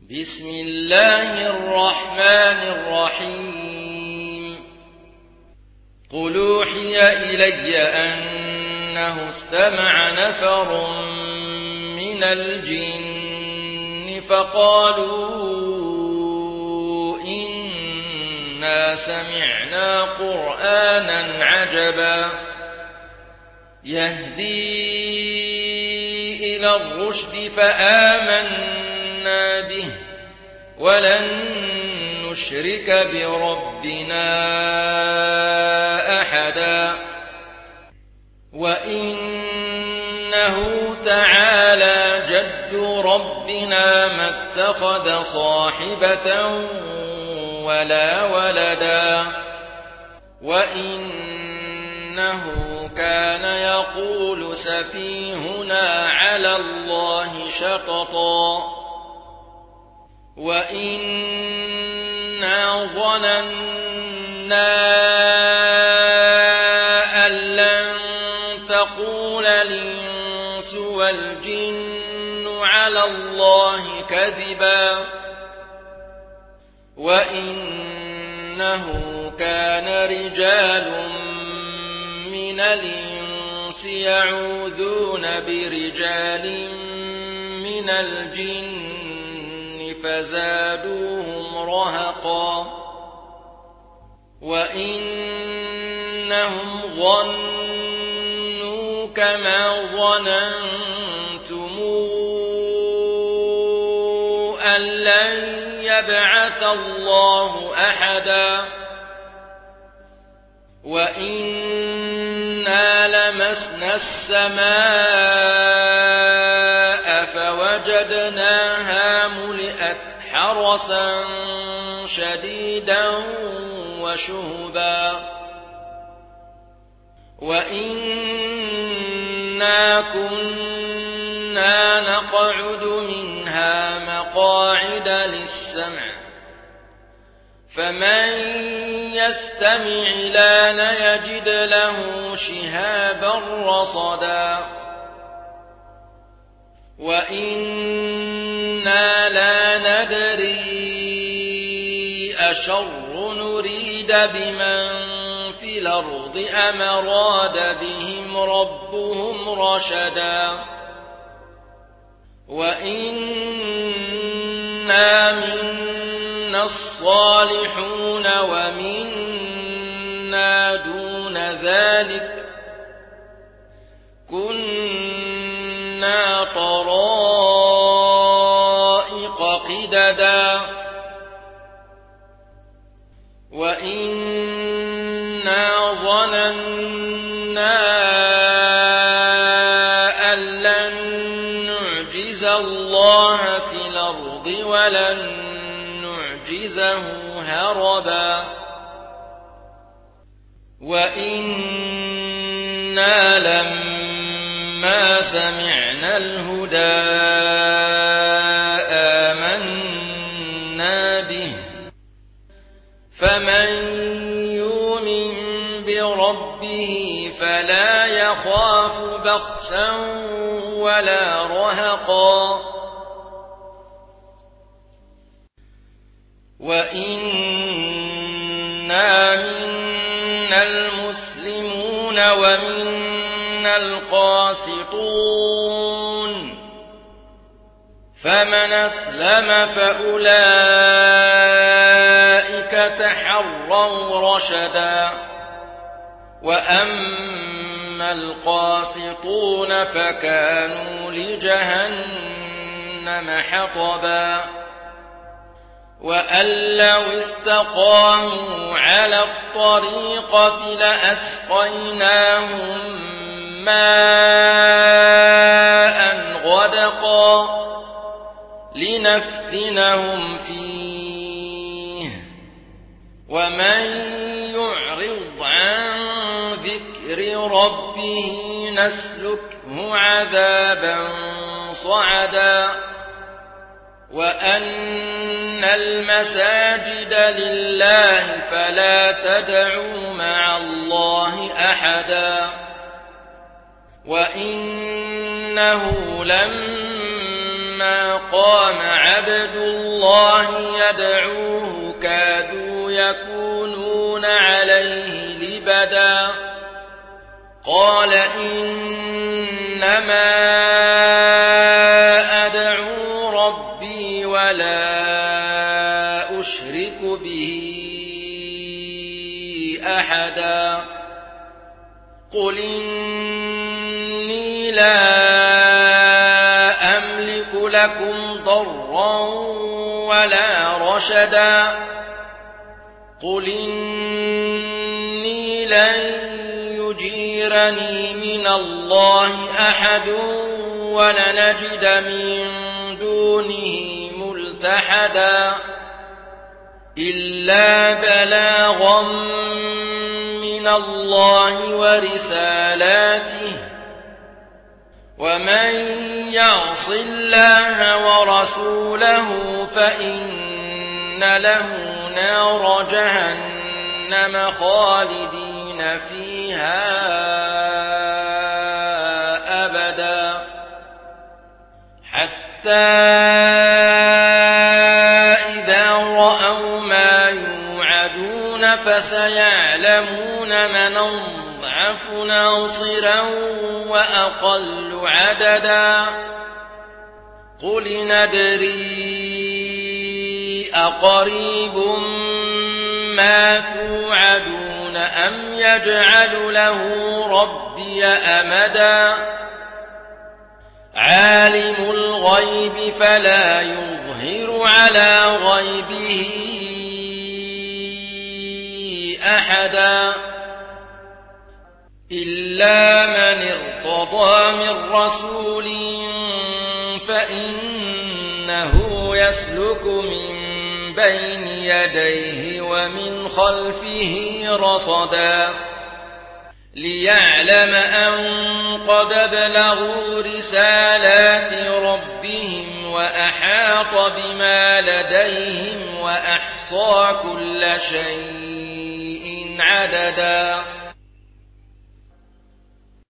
بسم الله الرحمن الرحيم قل أوحي إلي أنه استمع نفر من الجن فقالوا إنا سمعنا قرآنا عجبا يهدي إلى الرشد فآمنا به ولن نشرك بربنا أحدا وإنه تعالى جد ربنا ما اتخذ صاحبة ولا ولدا وإنه كان يقول سفيهنا على الله شططا وإنا ظننا أن لن تقول الإنس والجن على الله كذبا وإنه كان رجال من الإنس يعوذون برجال من الجن فزادوهم رهقا وإنهم ظنوا كما ظننتم أن لن يبعث الله أحدا وإنا لمسنا السماء فوجدناها ملئت حرسا شديدا وشهبا وإنا كنا نقعد منها مقاعد للسمع فمن يستمع لان يجد له شهابا رصدا وإنا لا ندري أشر نريد بمن في الأرض أم أراد بهم ربهم رشدا وإنا منا الصالحون ومنا دون ذلك كنا طرائق قددا وإنا ظننا أن لن نعجز الله في الأرض ولن نعجزه هربا وإنا لما سمعنا الهدى آمنا به فمن يؤمن بربه فلا يخاف بخسا ولا رهقا وإنا منا المسلمون ومنا القاسطون فمن أسلم فأولئك تحروا رشدا وأما القاسطون فكانوا لجهنم حطبا وأن لو استقاموا على الطريقة لأسقيناهم ماء غدقا لنفتنهم فيه ومن يعرض عن ذكر ربه نسلكه عذابا صعدا وأن المساجد لله فلا تدعوا مع الله أحدا وإنه لما فلما قام عبد الله يدعوه كادوا يكونون عليه لبدا قال إنما أدعو ربي ولا أشرك به أحدا قل إني لا أملك لكم ضرا ولا رشدا قل إني لن يجيرني من الله أحد ولنجد من دونه ملتحدا إلا بلاغا من الله ورسالاته ومن يعص الله ورسوله فإن له نار جهنم خالدين فيها أبدا حتى إذا رأوا ما يوعدون فسيعلمون من أضعف ناصرا وأقل عددا قل ندري أقريب ما توعدون أم يجعل له ربي أمدا عالم الغيب فلا يظهر على غيبه أحدا إلا من ارتضى من رسول فإنه يسلك من بين يديه ومن خلفه رصدا ليعلم أن قد بلغوا رسالات ربهم وأحاط بما لديهم وأحصى كل شيء عددا